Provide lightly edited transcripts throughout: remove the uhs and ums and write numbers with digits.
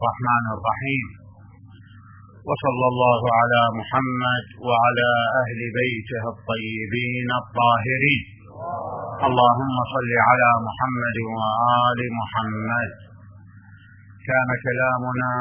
الرحمن الرحيم، وصلى الله على محمد وعلى أهل بيته الطيبين الطاهرين. اللهم صل على محمد وآل محمد. كان كلامنا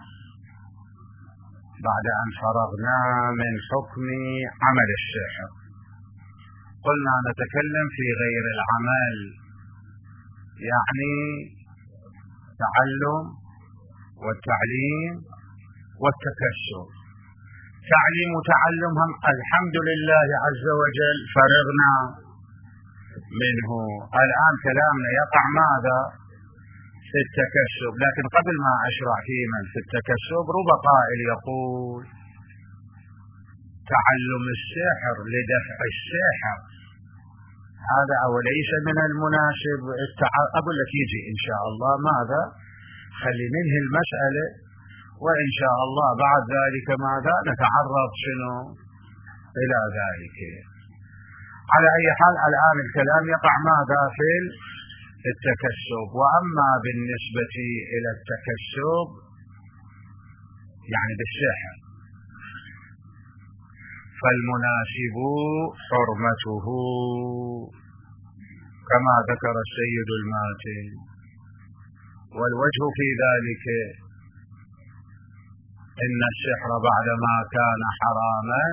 بعد أن فرغنا من حكم عمل السحر، قلنا نتكلم في غير العمل، يعني التعلم والتعليم والتكسب. تعليم وتعلمهم الحمد لله عز وجل فرغنا منه. الآن كلامنا يقع ماذا؟ في التكسب. لكن قبل ما أشرع في التكسب، رب قائل يقول تعلم السحر لدفع السحر، هذا وليس من المناسب أقول لك يجي إن شاء الله ماذا؟ خلي ننهي المسألة، وإن شاء الله بعد ذلك ماذا؟ نتعرض شنو إلى ذلك. على أي حال الآن الكلام يقع ماذا؟ في التكسب. وأما بالنسبة إلى التكسب يعني بالسحر فالمناسب حرمته كما ذكر السيد الماتن. والوجه في ذلك إن السحر بعدما كان حراما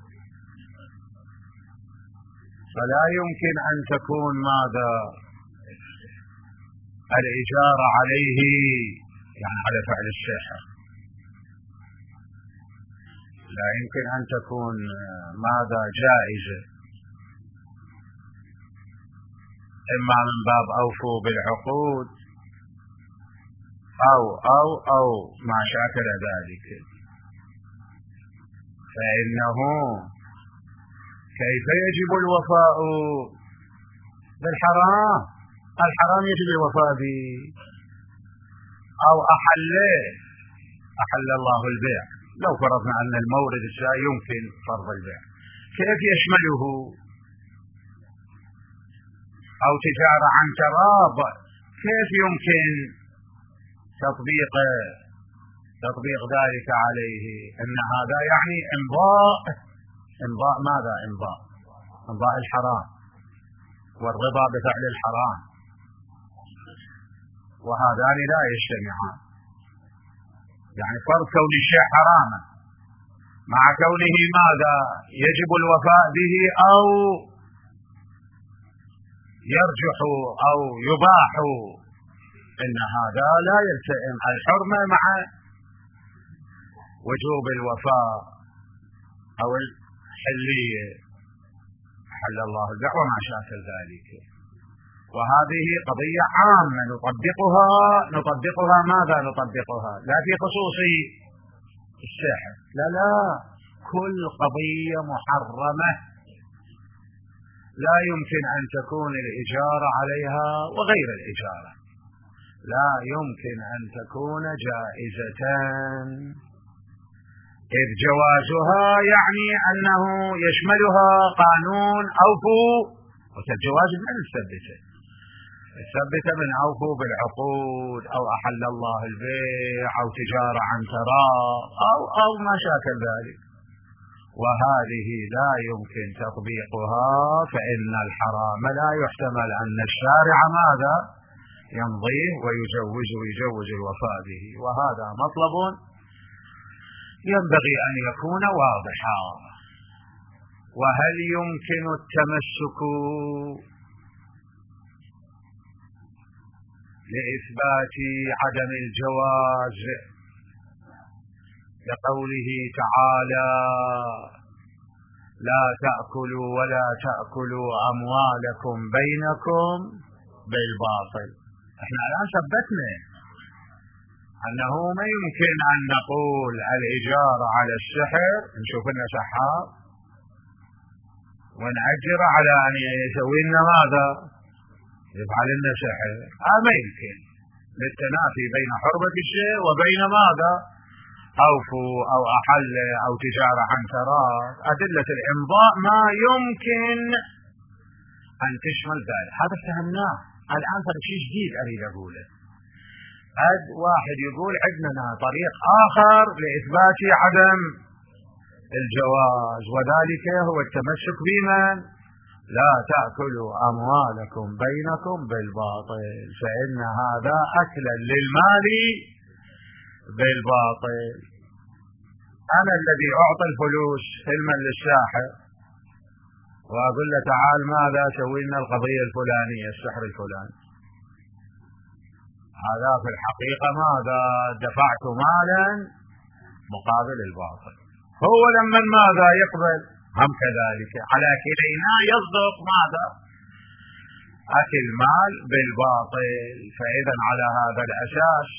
فلا يمكن أن تكون ماذا؟ الإجارة عليه، يعني على فعل السحر لا يمكن أن تكون ماذا؟ جائزة، إما من باب أوفوا بالعقود أو ما شاكل ذلك. فإنه كيف يجب الوفاء بالحرام؟ الحرام يجب الوفاء به. أو أحل الله البيع، لو فرضنا أن المورد الشاء يمكن فرض البيع، كيف يشمله؟ أو تجارة عن تراض، كيف يمكن تطبيق ذلك عليه؟ أن هذا يعني إمضاء ماذا؟ إمضاء الحرام والرضا بفعل الحرام، وهذان لا يجتمعان. يعني فرض كون الشيء حراما مع كونه ماذا؟ يجب الوفاء به أو يرجح أو يباح، إن هذا لا يلتئم الحرمة مع وجوب الوفاء أو الحلية، حل الله البيع وما شاكل ذلك. وهذه قضية عامة نطبقها ماذا؟ نطبقها لا في خصوص السحر، لا كل قضية محرمة لا يمكن أن تكون الإجارة عليها وغير الإجارة لا يمكن أن تكون جائزة، إذ جوازها يعني أنه يشملها قانون أوفوا، والجواز من الثبت من أوفوا بالعقود أو أحل الله البيع أو تجارة عن تراض أو ما شاكل ذلك. وهذه لا يمكن تطبيقها، فإن الحرام لا يحتمل أن الشارع ماذا؟ يمضيه ويجوز الوفاء به. وهذا مطلب ينبغي أن يكون واضحا. وهل يمكن التمسك لإثبات عدم الجواز لقوله تعالى لا تأكلوا ولا تأكلوا أموالكم بينكم بالباطل؟ احنا الآن ثبتنا أنه ما يمكن أن نقول الإجارة على السحر نشوف لنا سحار ونأجر على أن يسوي لنا ماذا؟ يفعل لنا سحر. ما يمكن، للتنافي بين حرمة الشيء وبين ماذا؟ أوفوا أو أحل أو تجارة عن تراض. أدلة الإمضاء ما يمكن أن تشمل ذلك، هذا فهمناه. الآن ترى شيء جديد أريد أقوله، قد واحد يقول عندنا طريق آخر لإثبات عدم الجواز، وذلك هو التمسك بمن؟ لا تأكلوا أموالكم بينكم بالباطل، فإن هذا أكلا للمال بالباطل. أنا الذي أعطي الفلوس علما للساحر وأقول له تعال ماذا سوي لنا القضية الفلانية السحر الفلاني، هذا في الحقيقة ماذا؟ دفعت مالا مقابل الباطل. هو لما ماذا يقبل هم كذلك على كلينا يصدق ماذا؟ أكل مال بالباطل. فإذا على هذا الأساس،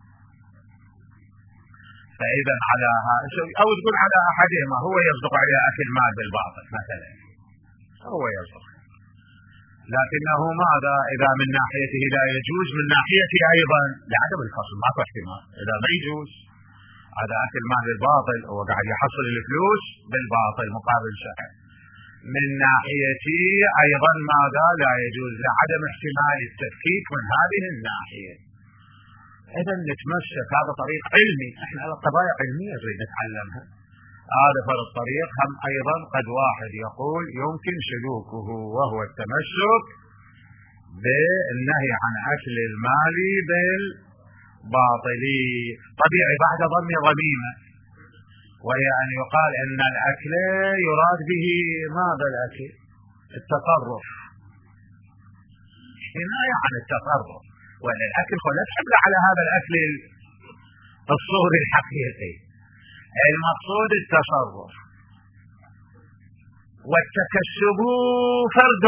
أو تقول على أحدهما هو يصدق على أكل مال بالباطل مثلا، هو يصدق، لكنه ماذا؟ إذا من ناحيته لا يجوز، من ناحيته أيضا لعدم الفصل ماكو احتمال. إذا ما يجوز هذا أكل مال بالباطل، هو قاعد يحصل الفلوس بالباطل مقابل سحر، من ناحيته أيضا ماذا؟ لا يجوز لعدم احتمال التفكيك من هذه الناحية. إذا نتمسك، هذا طريق علمي، احنا على قضايا علمية نريد نتعلمها. هذا فرق طريق هم أيضا قد واحد يقول يمكن سلوكه، وهو التمسك بالنهي عن أكل المال بالباطل. طبيعي بعد ضم ضميمة، وهي أن يقال أن الأكل يراد به ماذا؟ الأكل التصرف، حماية عن التصرف، وأن الأكل لا تحمل على هذا الأكل الصوري الحقيقي، المقصود التصرف. والتكسب فرد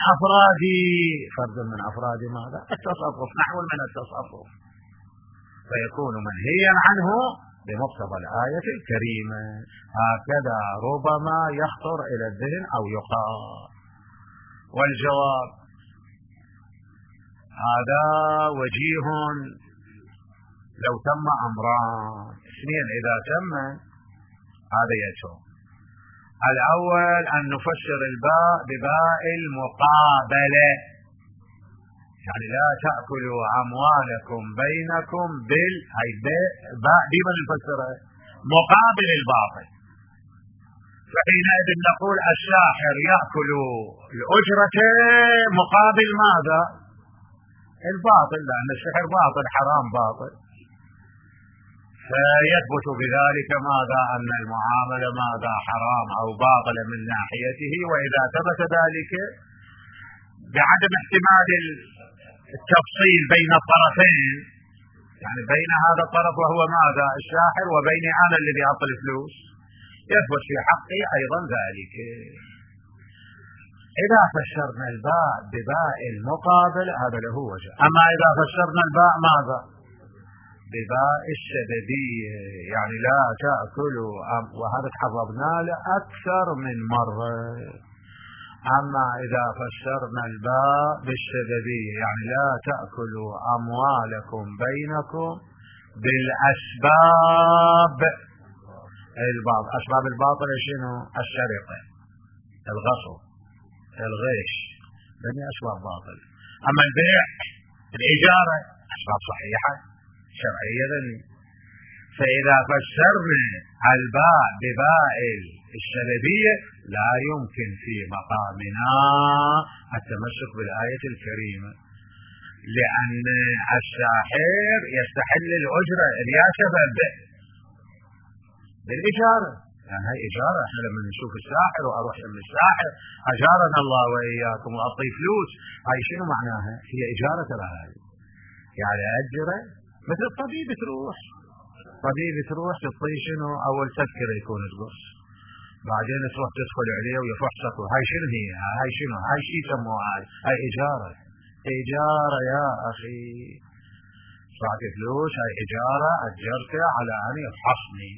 من أفراد ماذا؟ التصرف، نحو من التصرف، فيكون منهيا عنه بمقتضى الآية الكريمة. هكذا ربما يخطر إلى الذهن أو يقال. والجواب هذا وجيه لو تم أمران اثنين، إذا تم هذا يسوع. الأول أن نفسر الباء بباء المقابلة، يعني لا تأكلوا أموالكم بينكم هاي باء دي من نفسرها مقابل الباطل. فحينئذ نقول الساحر يأكل الأجرة مقابل ماذا؟ الباطل، لأن السحر باطل، حرام باطل، فيثبت بذلك ماذا؟ أن المعاملة ماذا؟ حرام أو باطلة من ناحيته. وإذا ثبت ذلك بعدم احتمال التفصيل بين الطرفين، يعني بين هذا الطرف وهو ماذا؟ الساحر، وبين أنا الذي أعطي الفلوس، يثبت في حقي أيضا ذلك. إذا فسرنا الباء بباء المقابل هذا له وجه. أما إذا فسرنا الباء ماذا؟ بباء السببية، يعني لا تأكلوا، وهذا تحررنا له أكثر من مرة. أما إذا فسرنا الباء بالسببية، يعني لا تأكلوا أموالكم بينكم بالأسباب الباطل. أسباب الباطل شنو؟ السرقة، الغصب، الغش، هذه أسباب باطل. أما البيع، الإجارة، أسباب صحيحة شرعية. فإذا فسرنا الباء بباء السببية لا يمكن في مقامنا التمسك بالآية الكريمة، لأن الساحر يستحل الأجرة يا سبب بالإجارة، يعني هاي إجارة. احنا لما نشوف الساحر وأروح من الساحر أجارنا الله وإياكم وأعطي فلوس، هاي شنو معناها؟ هي إجارة ترى هاي، يعني أجرة مثل الطبيب، تروح تعطي شنو؟ أول تذكرة يكون تقص، بعدين تروح تدخل عليه ويفحصك، هاي شنو هي؟ هاي شنو؟ هاي شيء يسموها هاي إجارة. إجارة يا أخي، دفعت فلوس، هاي إجارة أجرته على أن يفحصني.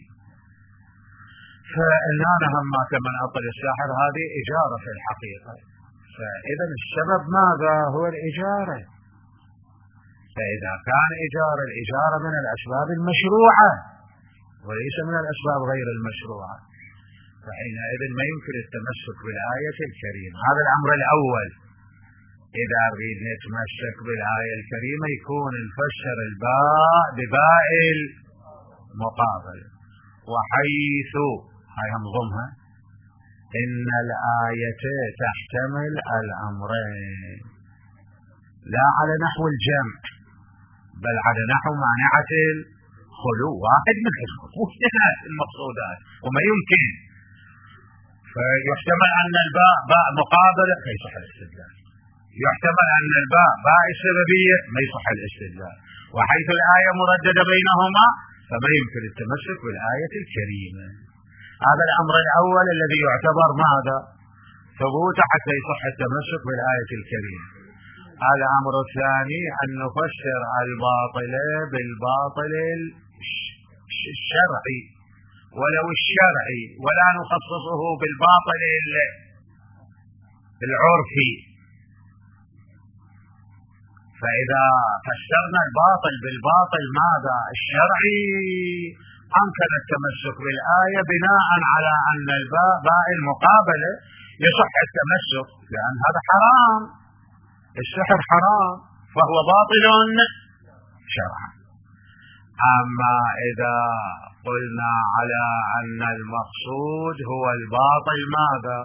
فإننا هم كمن أعطي الساحر هذه إجارة في الحقيقة. فإذا السبب ماذا؟ هو الإجارة. فإذا كان الإجارة من الأسباب المشروعة وليس من الأسباب غير المشروعة، فحينئذ ما يمكن التمسك بالآية الكريمة. هذا الأمر الأول. إذا نريد نتمسك بالآية الكريمة يكون نفسر الباء بباء المقابل، وحيث هاي هم ضمها إن الآية تحتمل الأمرين، لا على نحو الجمع بل على نحو مانعة الخلو، واحد من الاثنين المقصودات وما يمكن. فيحتمل أن الباء باء مقابلة فيصح الاستدلال، يحتمل أن الباء باء السببية ما يصح الاستدلال، وحيث الآية مرددة بينهما فما يمكن التمسك بالآية الكريمة. هذا الأمر الأول الذي يعتبر ماذا؟ ثبوت حتى يصح التمسك بالآية الكريمة. الأمر الثاني أن نفسر الباطل بالباطل الشرعي ولو الشرعي، ولا نخصصه بالباطل العرفي. فإذا فسرنا الباطل بالباطل ماذا؟ الشرعي، أمكن التمسك بالآية بناء على أن الباء باء المقابلة يصح التمسك، لأن هذا حرام، السحر حرام فهو باطل شرعا. أما إذا قلنا على أن المقصود هو الباطل ماذا؟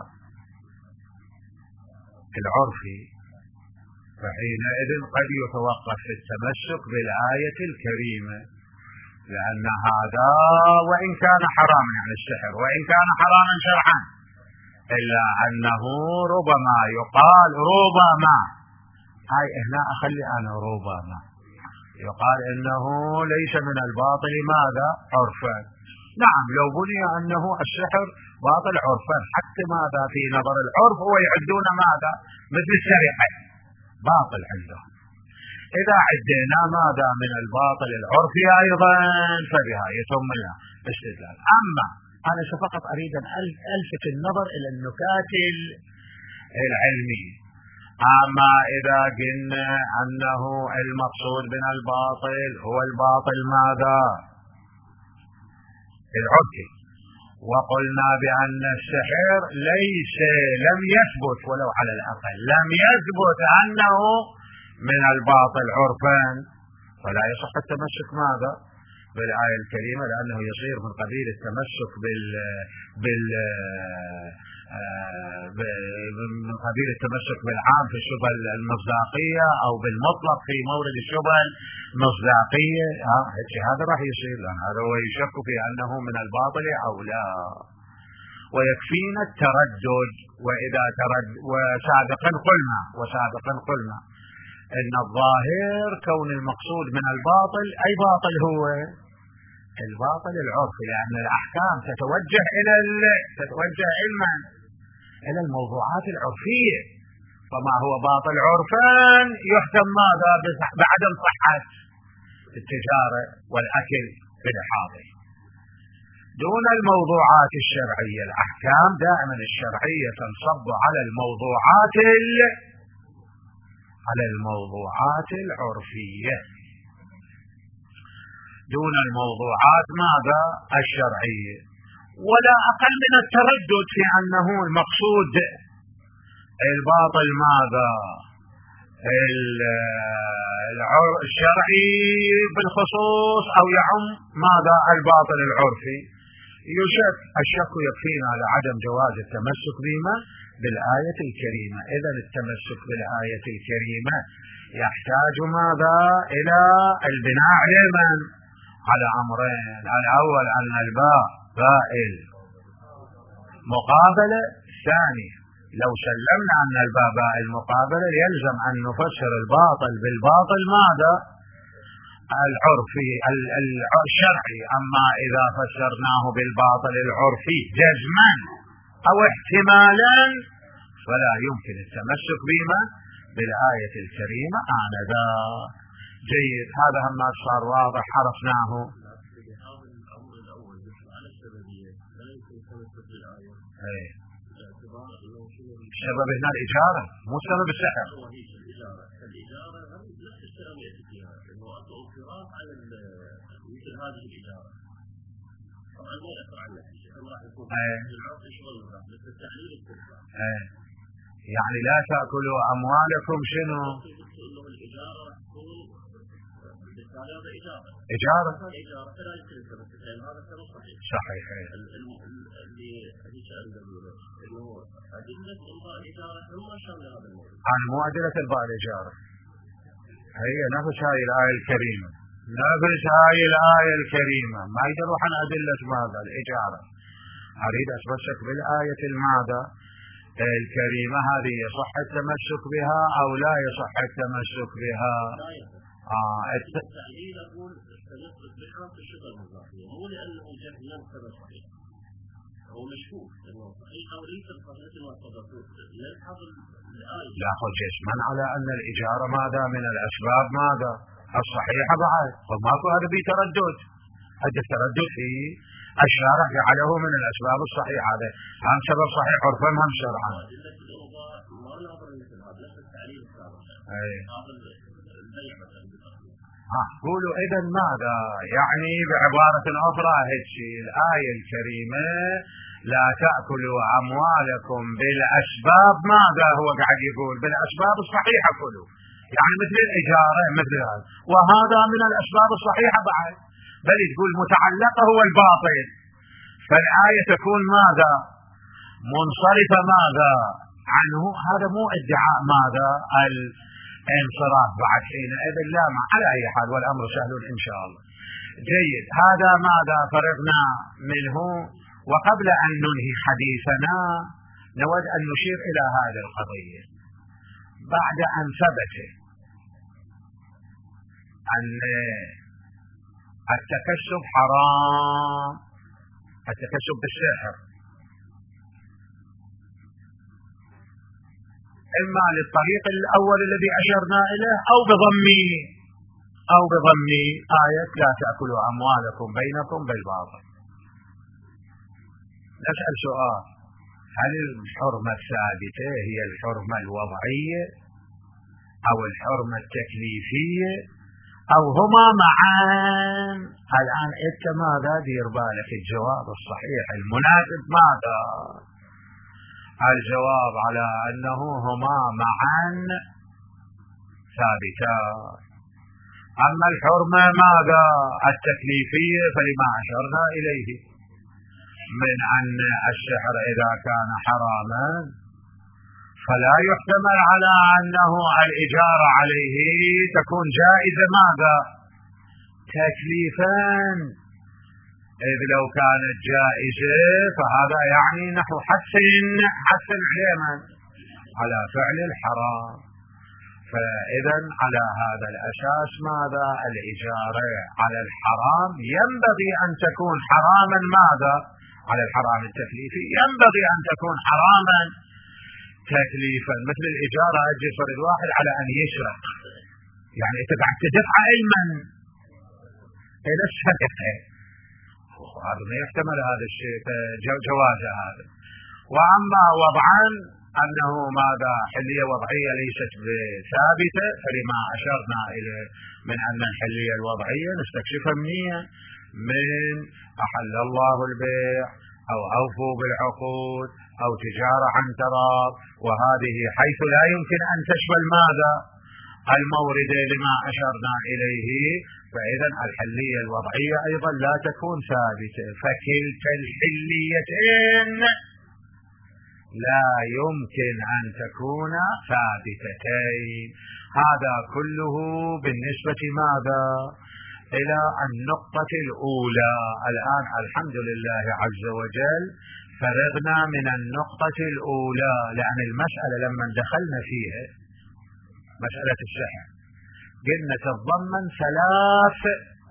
العرفي، فحينئذ قد يتوقف في التمسك بالآية الكريمة، لأن هذا وإن كان حراما يعني السحر وإن كان حراما شرعا إلا أنه ربما يقال ربما، هاي هنا أخلي أنا ربما يقال إنه ليس من الباطل ماذا؟ عرفا. نعم لو بني أنه السحر باطل عرفا حتى ماذا في نظر العرف هو يعدون ماذا؟ مثل السرقة باطل عندهم. إذا عدينا ماذا من الباطل العرفي أيضا فبها يتم الاستدلال. أما أنا فقط أريد أن ألفت النظر إلى النكات العلمية. أما إذا قلنا أنه المقصود من الباطل هو الباطل ماذا؟ العرفي، وقلنا بأن السحر لم يثبت ولو على الأقل لم يثبت أنه من الباطل عرفا، فلا يصح التمسك ماذا؟ بالآية الكريمة، لأنه يصير من قبيل التمسك من قبيل التمسك بالعام في الشبه المصداقية أو بالمطلق في مورد الشبه المصداقية. هذا راح يصير، لأن هذا هو يشك في أنه من الباطل أو لا. ويكفينا التردد. وإذا وسابقا قلنا إن الظاهر كون المقصود من الباطل أي باطل هو الباطل العرفي، لأن الأحكام تتوجه إلى الموضوعات العرفية، فما هو باطل عرفا يحكم ماذا؟ بعدم صحة التجارة والأكل بالحاضر دون الموضوعات الشرعية. الأحكام دائما الشرعية تنصب على الموضوعات العرفية دون الموضوعات ماذا؟ الشرعية. ولا أقل من التردد في أنه المقصود الباطل ماذا؟ الشرعي بالخصوص أو يعم ماذا؟ الباطل العرفي. الشك يكفينا على عدم جواز التمسك بما بالآية الكريمة. إذا التمسك بالآية الكريمة يحتاج ماذا؟ إلى البناء على أمرين. الأول أن الباء بائل مقابلة. ثاني لو سلمنا أن الباء بائل مقابلة يلزم أن نفسر الباطل بالباطل ماذا؟ العرفي الشرعي. أما إذا فسرناه بالباطل العرفي جزما أو احتمالا فلا يمكن التمسك بما بالآية الكريمة آنذاك. جيد، هذا هم صار واضح عرفناه. السبب هنا الإجارة مو سبب السحر. يعني لا تأكلوا أموالكم شنو؟ إجارة صحيح. عن مو أدلة إلغاء الإجارة، هي نفس هاي الآية الكريمة، نفس هاي الآية الكريمة، ما يدروا عن أدلة ماذا الإجارة. أريد أتمسك بالآية الماذا الكريمة هذه، يصح التمسك بها أو لا يصح التمسك بها؟ التعليل أقول التمسك بها في الشبه المضافية، مو لأنه جهلا كما صحيح، هو مشكوك أنه صحيح أو ليس صحيح ما تضبط يلحظ الآية. لا خذ جسما على أن الإجارة ماذا من الأسباب ماذا الصحيحة بعد، فماكو هذا في تردد، هذا التردد فيه الشارع جعله من الأسباب الصحيحة، هذا هم سبب صحيح عرفا هم شرعا. قولوا إذا ماذا يعني بعبارة أخرى هذه الآية الكريمة لا تأكلوا أموالكم بالأسباب، ماذا هو قاعد يقول؟ بالأسباب الصحيحة كلوا، يعني مثل الإجارة مثل هذا، وهذا من الأسباب الصحيحة بعد، بل تقول متعلقة هو الباطل، فالآية تكون ماذا منصرفة ماذا عنه. هذا مو ادعاء ماذا الانصراف بعد حينئذ، لا على أي حال والأمر سهل إن شاء الله. جيد، هذا ماذا فرغنا منه. وقبل أن ننهي حديثنا نود أن نشير إلى هذه القضية. بعد أن ثبت أن التكسب حرام، التكسب بالسحر، إما للطريق الأول الذي أشرنا إليه أو بضم آية لا تأكلوا أموالكم بينكم بالباطل. نسأل سؤال، هل الحرمة الثابتة هي الحرمة الوضعية أو الحرمة التكليفية أو هما معان؟ الآن أنت ماذا دير بالك؟ الجواب الصحيح المناسب ماذا؟ الجواب على أنه هما معان ثابتان. أما الحرمة ماذا التكليفية فلما أشرنا إليه من أن السحر إذا كان حراما فلا يحتمل على أنه الإجارة عليه تكون جائزة ماذا تكليفان، إذ لو كانت جائزة فهذا يعني نحو حث على فعل الحرام. فإذا على هذا الأساس ماذا الإجارة على الحرام ينبغي أن تكون حراما ماذا على الحرام التكليفي، ينبغي أن تكون حراما تكليفا. مثل الإجارة أجسر الواحد على أن يسرق، يعني أنت قاعد تدفع أيمن إلى السرقة، هذا ما يحتمل هذا الشيء جواز هذا. وأما وضعا أنه ماذا حلية وضعية ليست ثابتة، فلما أشرنا إليه من أن الحلية الوضعية نستكشفها منين؟ من أحل الله البيع أو أوفوا بالعقود أو تجارة عن تراض، وهذه حيث لا يمكن أن تشمل ماذا المورد لما أشرنا إليه، فإذا الحلية الوضعية أيضا لا تكون ثابتة، فكلتا الحليتين لا يمكن أن تكون ثابتتين. هذا كله بالنسبة ماذا إلى النقطة الأولى. الآن الحمد لله عز وجل فرغنا من النقطة الأولى، لأن المسألة لما دخلنا فيها مسألة السحر قلنا تتضمن 3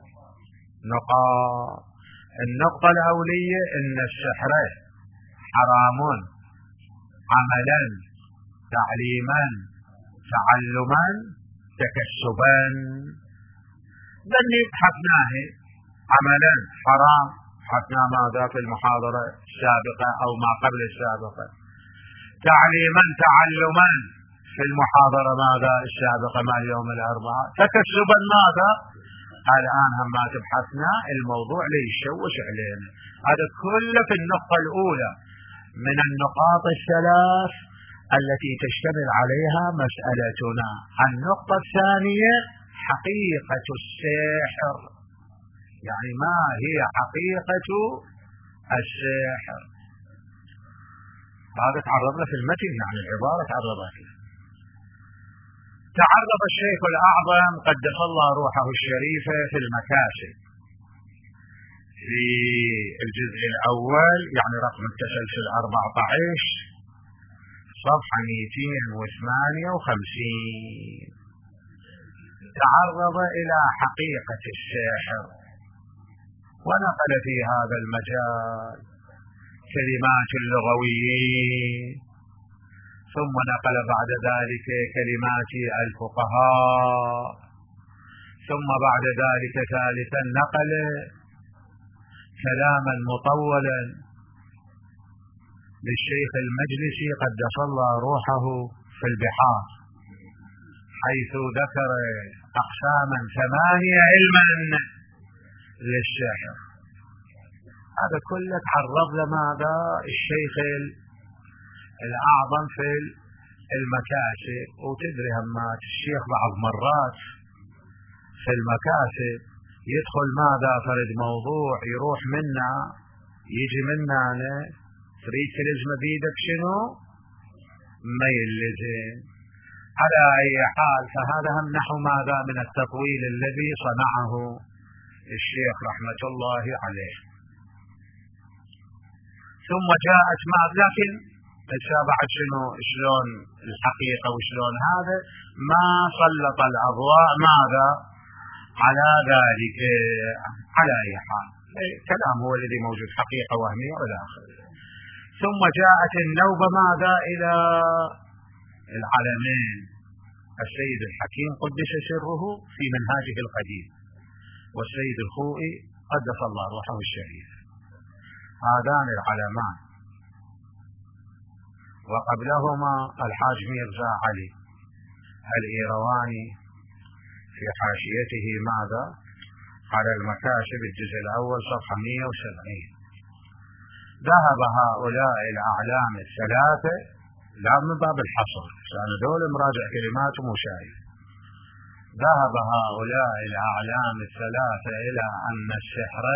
نقاط. النقطة الأولية إن السحر حرام عملا تعليما تعلما تكسبا. ذني بحثناه عملا حرام، حثنا ماذا في المحاضرة السابقة أو ما قبل السابقة. تعليما تعلما في المحاضرة ماذا السابقة مع اليوم الأربعاء. تكسبا ماذا الآن هم ما تبحثنا الموضوع ليشوش علينا. هذا كله في النقطة الأولى من النقاط 3 التي تشتمل عليها مسألتنا. النقطة الثانية حقيقة السحر، يعني ما هي حقيقة السحر؟ هذا تعرض له في المتن، يعني العبارة تعرضت له. تعرض الشيخ الأعظم قدس الله روحه الشريفة في المكاسب في الجزء الأول، يعني رقم التسلسل 14 صفحة 258، تعرض إلى حقيقة السحر ونقل في هذا المجال كلمات اللغويين، ثم نقل بعد ذلك كلمات الفقهاء، ثم بعد ذلك ثالثا نقل كلاما مطولا للشيخ المجلسي قدس الله روحه في البحار، حيث ذكر أقساما 8 علما للسحر. هذا كله تعرض لماذا الشيخ الأعظم في المكاسب. وتدري همات الشيخ بعض مرات في المكاسب يدخل ماذا فرد موضوع يروح منا يجي منا أنا تريد تلزم بيدك شنو ما يلزم. على أي حال فهذا هم نحو ماذا من التطويل الذي صنعه الشيخ رحمة الله عليه. ثم جاءت لكن تشابهت شلون الحقيقة وشلون هذا ما سلط الأضواء ماذا على ذلك. على أي حال كلام هو الذي موجود، حقيقة وهمية ولا آخر. ثم جاءت النوبة ماذا إلى العلمين السيد الحكيم قدس سره في منهاجه القديم، والسيد الخوئي قدس الله روحه الشريف، هذان العلمان، وقبلهما الحاج ميرزا علي الإيرواني في حاشيته ماذا على المكاسب الجزء الأول صفحة 170. ذهب هؤلاء الأعلام الثلاثة، لا من باب الحصر أنا دول مراجع كلمات ومشاهد، ذهب هؤلاء الأعلام الثلاثة إلى أن السحر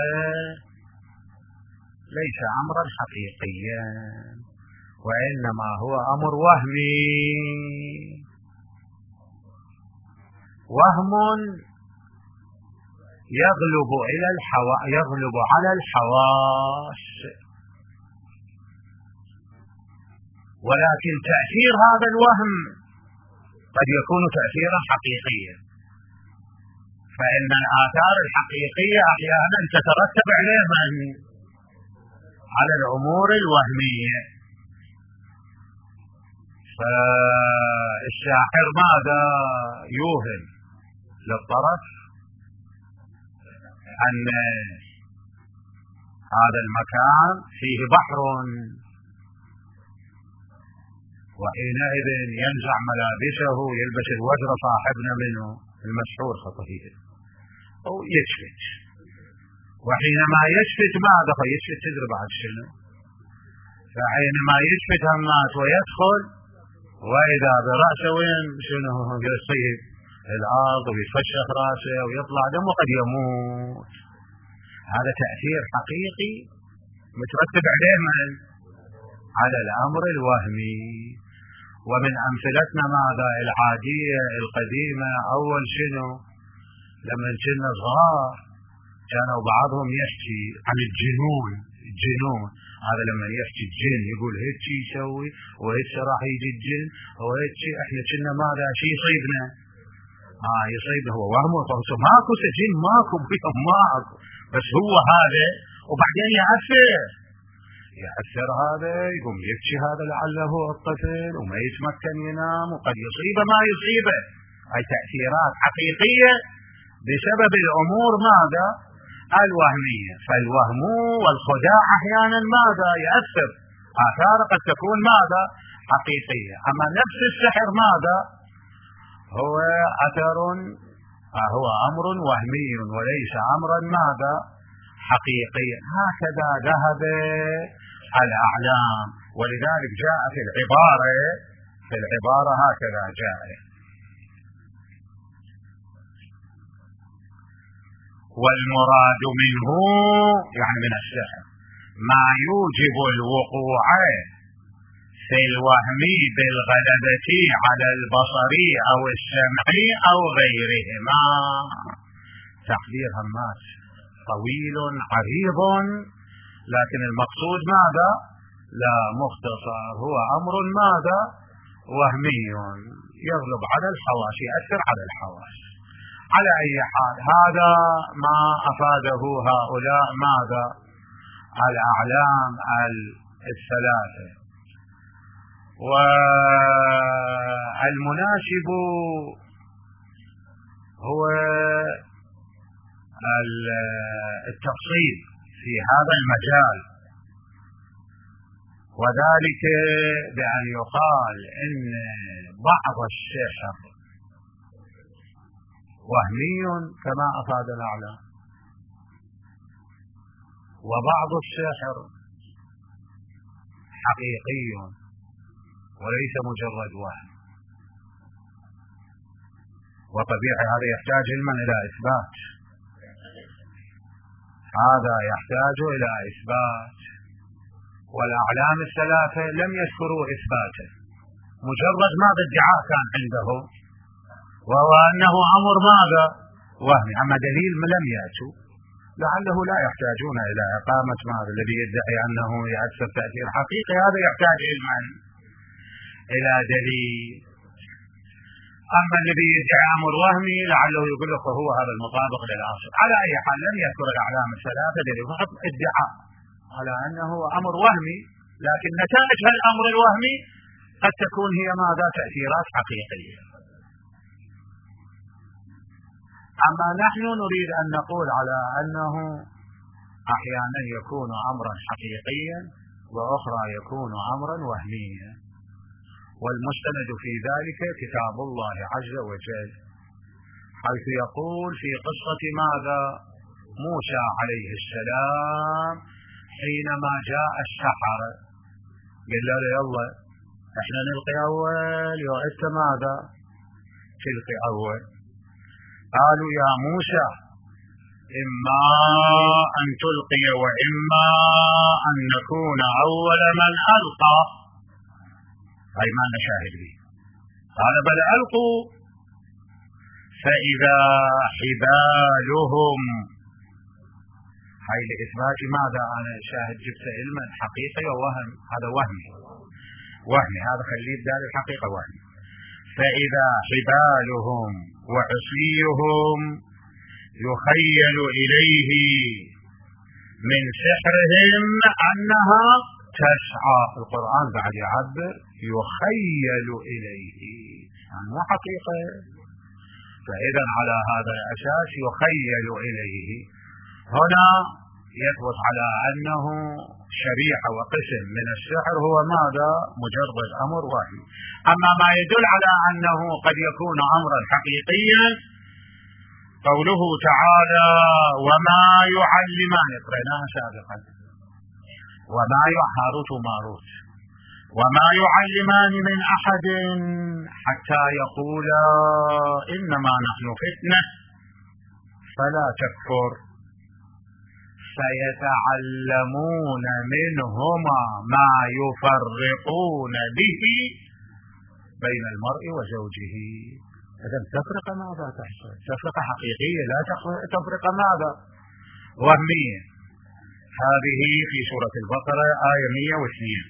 ليس أمرا حقيقيا، وإنما هو أمر وهمي، وهم يغلب على الحواس، ولكن تأثير هذا الوهم قد يكون تأثيرا حقيقيا، فإن الآثار الحقيقية أحيانا تترتب عليها على الأمور الوهمية. فالساحر ماذا يوهم للطرف أن هذا المكان فيه بحر، وحينئذ ينزع ملابسه يلبس الوزر صاحبنا منه المسحور خطيه أو يشفت، وحينما يشفت ماذا فيشفت تدري بعد شنو، فحينما يشفت همات ويدخل وإذا برأسه وين شنو يصيب الأرض ويفشخ رأسه ويطلع دم وقد يموت. هذا تأثير حقيقي مترتب عليه على الأمر الوهمي. ومن أمثلتنا ماذا العادية القديمة، أول شنو لما كنا صغار كانوا بعضهم يحكي عن الجنون، هذا لما يحكي الجن يقول هيك يسوي وهيك راح يجي الجن وهيك احنا كنا ماذا شيء يصيبنا يصيبه هو وهمه، ماكو سجن ماكو بس هو هذا، وبعدين يأثر هذا يقوم يبكي هذا لعله الطفل وما يتمكن ينام وقد يصيبه ما يصيبه. هاي تأثيرات حقيقية بسبب الأمور ماذا الوهمية. فالوهم والخداع أحيانا ماذا يأثر آثار قد تكون ماذا حقيقية. أما نفس السحر ماذا هو أثر هو أمر وهمي وليس أمرا ماذا حقيقيا. هكذا ذهب الأعلام، ولذلك جاء في العبارة في العبارة هكذا جاء. والمراد منه يعني من السحر ما يوجب الوقوع في الوهم بالغلبة على البصر أو السمع أو غيرهما. تقدير هماس طويل عريض، لكن المقصود ماذا؟ لا مختصر، هو أمر ماذا؟ وهمي يغلب على الحواس، يأثر على الحواس. على أي حال هذا ما أفاده هؤلاء ماذا؟ الأعلام الثلاثة. والمناسب هو التفصيل في هذا المجال، وذلك بأن يقال إن بعض السحر وهمي كما أفاد الأعلام، وبعض السحر حقيقي وليس مجرد وهم. وطبيعي هذا يحتاج علما إلى إثبات، هذا يحتاج إلى إثبات، والأعلام الثلاثة لم يذكروا إثباته، مجرد ماذا ادعاء كان عندهم، وهو أنه أمر ماذا؟ وهمي. أما دليل لم يأتوا، لعله لا يحتاجون إلى إقامة ماذا الذي يدعي أنه يؤثر تأثير حقيقي، هذا يحتاج علما إلى دليل. أما الذي يدعي أمر وهمي لعله يقول لك هو هذا المطابق للأصل. على أي حال لم يذكر الأعلام الثلاثة دليل، فقط ادعاء على أنه أمر وهمي، لكن نتائج هالأمر الوهمي قد تكون هي ماذا؟ تأثيرات حقيقية. أما نحن نريد أن نقول على أنه أحيانا يكون أمرا حقيقيا وأخرى يكون أمرا وهميا، والمستند في ذلك كتاب الله عز وجل، حيث يقول في قصة ماذا؟ موسى عليه السلام حينما جاء السحرة قال له يلا احنا نلقي أول وأنت ماذا؟ تلقي أول. قالوا يا موسى إما أن تلقي وإما أن نكون أول من ألقى، أي ما نشاهد به. قال بل ألقوا، فإذا حبالهم، هاي لإثبات ماذا؟ أنا شاهد جبت علما حقيقي ووهم، هذا وهمي هذا خليه بدال الحقيقة وهمي. فإذا حبالهم وعصيهم يخيل إليه من سحرهم أنها تسعى. القرآن بعد يعبر يخيل إليه، يعني مو حقيقة. فإذا على هذا الأساس يخيل إليه، هنا يثبت على أنه شريحة وقسم من السحر هو ماذا؟ مجرد أمر وحي. أما ما يدل على أنه قد يكون أمرا حقيقيا قوله تعالى وما يعلمان، قرأناها سابقا، وما هاروت وماروت، وما يعلمان من أحد حتى يقولا إنما نحن فتنة فلا تكفر فيتعلمون منهما ما يفرقون به بين المرء وزوجه. إذن تفرقة ماذا تحصل؟ تفرقة حقيقية، لا تفرقة ماذا؟ وهمية. هذه في سورة البقرة آية 102.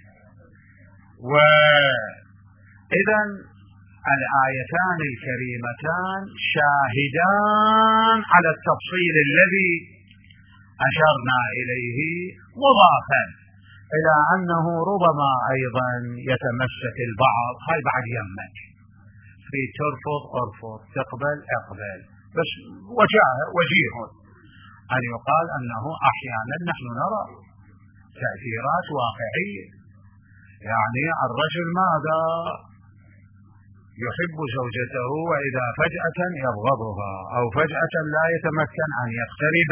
وإذن الآيتان الكريمتان شاهدان على التفصيل الذي أشرنا إليه، مضافا إلى أنه ربما أيضا يتمسك البعض، هاي بعد يمك في ترفض أرفض، تقبل أقبل، بس وجيه أن يقال أنه أحيانا نحن نرى تأثيرات واقعية، يعني الرجل ماذا؟ يحب زوجته وإذا فجأة يبغضها أو فجأة لا يتمكن أن يقترب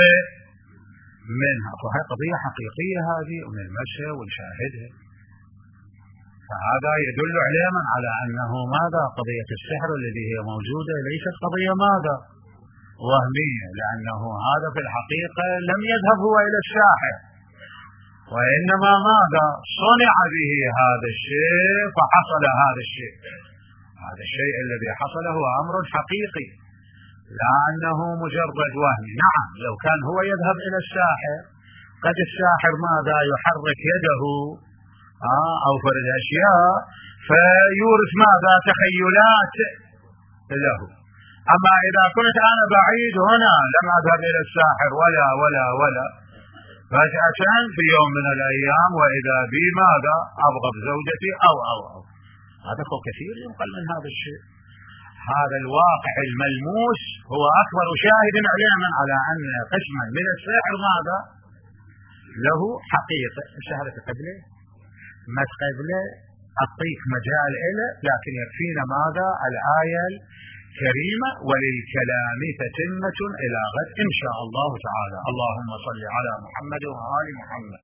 منها، فهي قضية حقيقية هذه ونلمسها ونشاهدها. فهذا يدل علما على أنه ماذا؟ قضية السحر الذي هي موجودة ليست قضية ماذا؟ وهمية، لأنه هذا في الحقيقة لم يذهب هو إلى الساحر، وإنما ماذا؟ صنع به هذا الشيء فحصل هذا الشيء. هذا الشيء الذي حصل هو أمر حقيقي، لا أنه مجرد وهم. نعم لو كان هو يذهب إلى الساحر، قد الساحر ماذا؟ يحرك يده أو فرد أشياء فيورث ماذا؟ تخيلات له. أما إذا كنت أنا بعيد هنا لم أذهب إلى الساحر ولا ولا ولا، فجأة في يوم من الأيام وإذا بي ماذا؟ أبغض زوجتي أو هذا كثير ينقل من هذا الشيء. هذا الواقع الملموس هو أكبر شاهد علما على أن قسما من السحر ماذا؟ له حقيقة. الشهادة قبله ما قبله أعطيك مجال إله، لكن يكفينا ماذا؟ الآية الكريمة وللكلام تتمة إلى غد إن شاء الله تعالى. اللهم صل على محمد وآل محمد.